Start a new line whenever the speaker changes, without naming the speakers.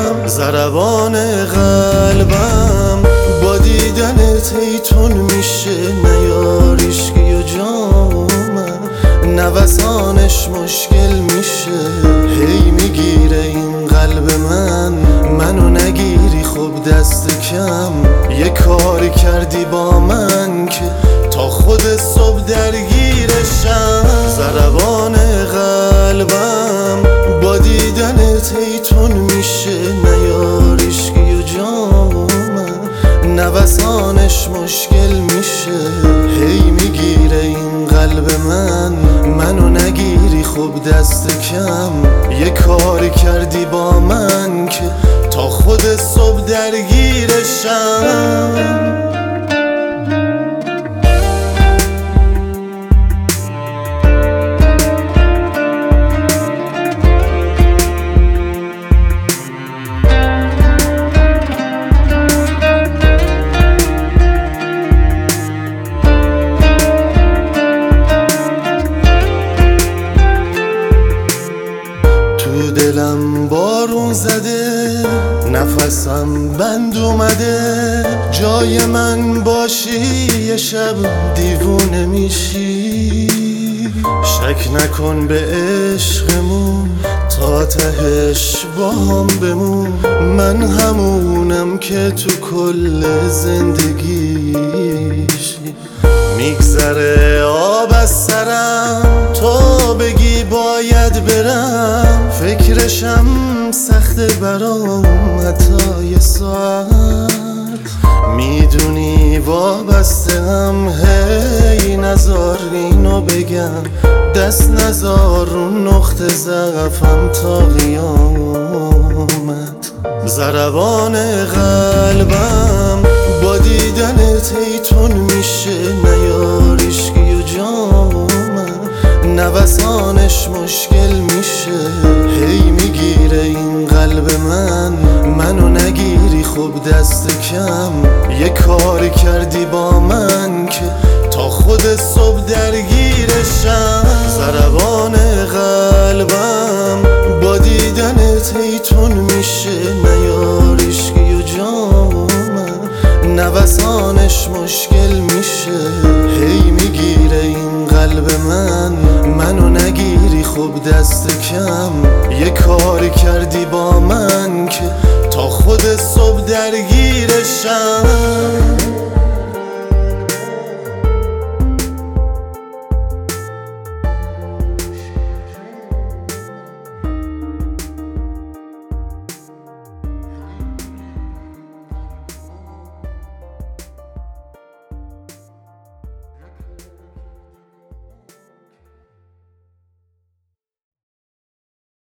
ضربان قلبم با دیدنت هیتون میشه، نیاریشگی و جامم نوسانش مشکل میشه. هی میگیره این قلب منو نگیری خب دست کم. یه کاری کردی با من که تا خود صبح درگیرشم. ضربان قلبم با دیدنت هیتون میشه، نیاریشگی و جامم نوسانش مشکل میشه. هی میگیره این قلب منو نگیری خب دست کم. یه کاری کردی با من که تا خود صبح درگیرشم. دلم بارون زده، نفسم بند اومده. جای من باشی یه شب دیوونه میشی. شک نکن به عشقمون، تا تهش با هم بمون. من همونم که تو کل زندگیشی. میگذره آب از سرم، تو بگی باید برم. فکرشم سخته برام حتی یه ساعت. میدونی وابسته هم، هی نزار اینو بگم. دست نزار رو نقطه ضعفم تا قیامت. ضربان قلبم با دیدنت هیتون میشه، نیاریشگی و جامم نوسانش مشکل میشه. هی میگیره این قلب منو نگیری خب دست کم. یه کاری کردی با من که تا خود صبح درگیرشم. ضربان قلبم با دیدنت هیتون میشه، نیاریشگی و جامم نوسانش مشکل میشه. هی میگیره این قلب منو نگیری خب دست کم. یه کاری کردی با من که